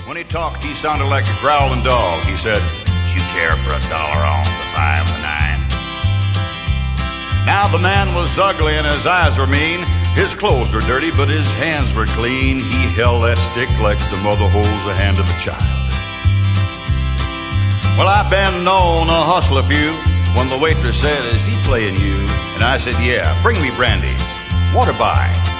When he talked, he sounded like a growling dog. He said, "Do you care for $1 on the 5 and the 9?" Now the man was ugly and his eyes were mean. His clothes were dirty, but his hands were clean. He held that stick like the mother holds the hand of a child. Well, I've been known to hustle a few. When the waitress said, "Is he playing you?" And I said, "Yeah, bring me brandy. Water by."